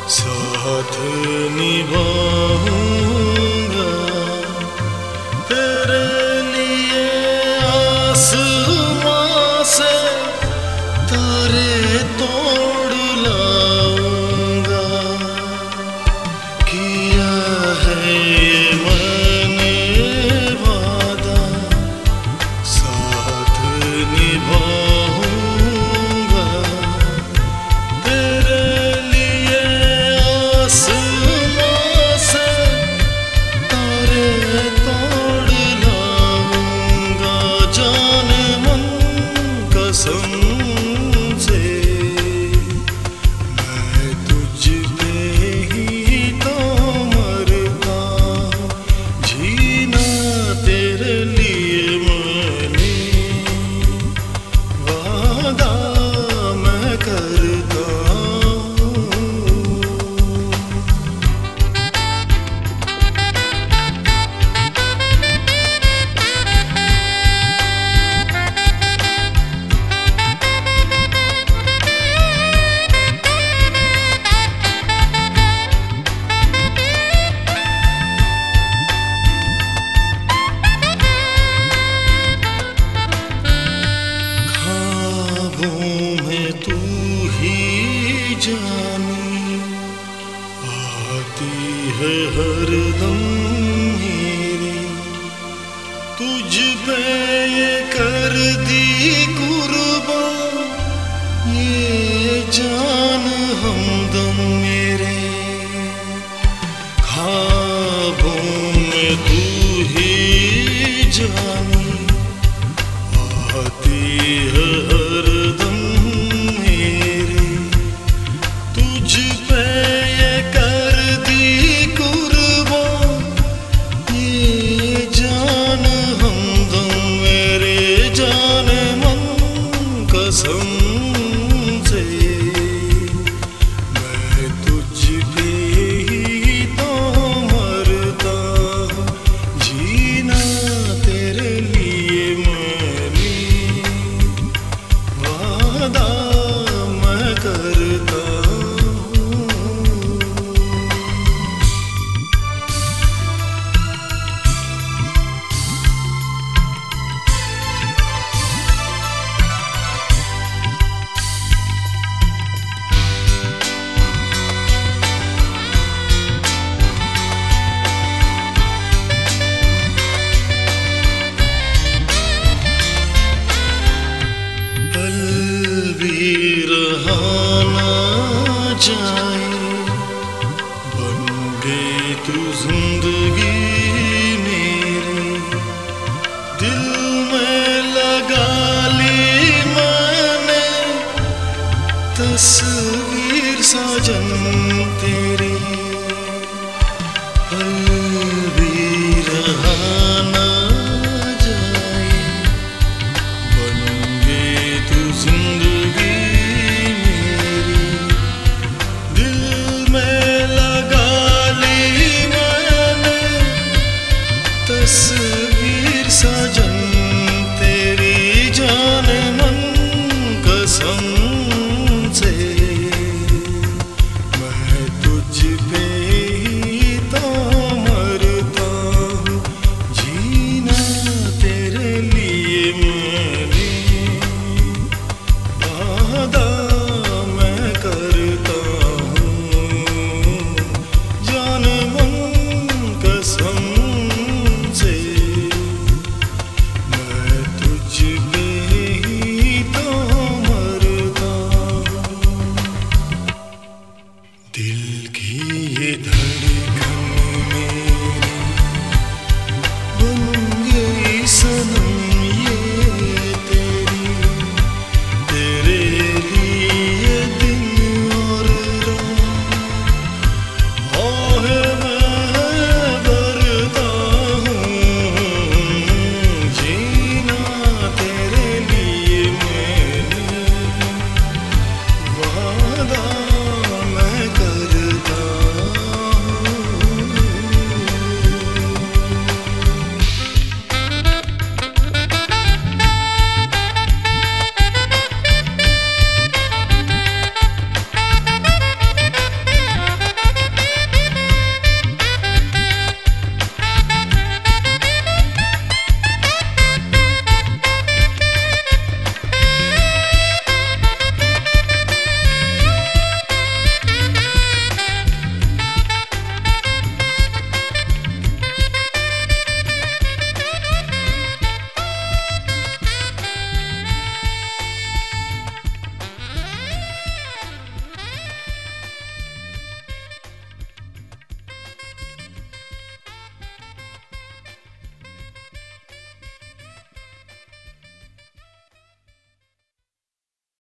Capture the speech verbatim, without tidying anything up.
साथ निभाऊंगा तेरे लिए आसमां से तारे तोड़ लाऊंगा। किया है ये मैंने वादा, साथ निभाऊंगा तेरे लिए आसमां से तारे तोड़ लाऊंगा। जान मन कसम से मैं तुझ पे ही तो मरता हूँ, जीना तेरे लिए मैंने वादा मैं करता हूँ। तू ही जानी आती है हरदम मेरी, तुझ पे ये कर दी कुर्बान ये जान हमदम मेरे। ख्वाबों में तू ही जानी आती है हरदम मेरी, तुझ पे ये कर दी कुर्बान ये जान हमदम मेरे। जान मन कसम से मैं तुझ पे ही तो मरता हूँ, जीना तेरे लिए मैंने वादा मैं करता हूँ। पल भी रहा ना जाए बन गई तू जिंदगी मेरी, दिल में लगा ली मैंने तस्वीर